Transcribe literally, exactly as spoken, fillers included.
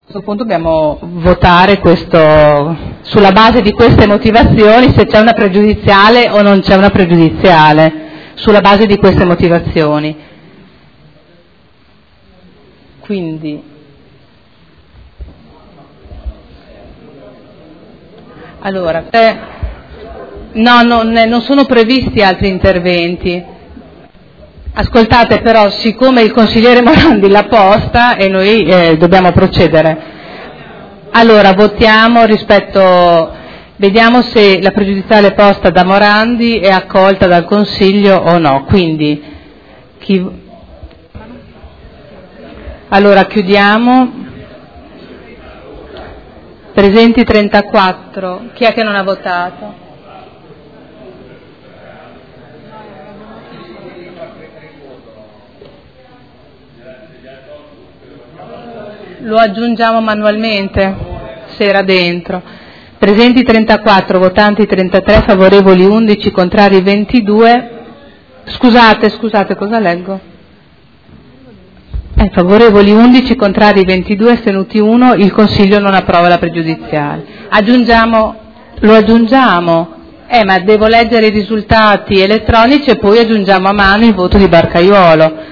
A questo punto dobbiamo votare questo, sulla base di queste motivazioni, se c'è una pregiudiziale o non c'è una pregiudiziale, sulla base di queste motivazioni. Quindi, allora, eh, no, non, non sono previsti altri interventi. Ascoltate però, siccome il consigliere Morandi l'ha posta e noi eh, dobbiamo procedere, allora votiamo rispetto, vediamo se la pregiudiziale posta da Morandi è accolta dal Consiglio o no. Quindi, chi... allora chiudiamo. Presenti trentaquattro, chi è che non ha votato? Lo aggiungiamo manualmente, se era dentro. Presenti trentaquattro, votanti trentatré, favorevoli undici, contrari ventidue. Scusate, scusate, cosa leggo? Eh, favorevoli undici, contrari ventidue, astenuti uno. Il Consiglio non approva la pregiudiziale. Aggiungiamo, lo aggiungiamo. Eh, ma devo leggere i risultati elettronici e poi aggiungiamo a mano il voto di Barcaiuolo.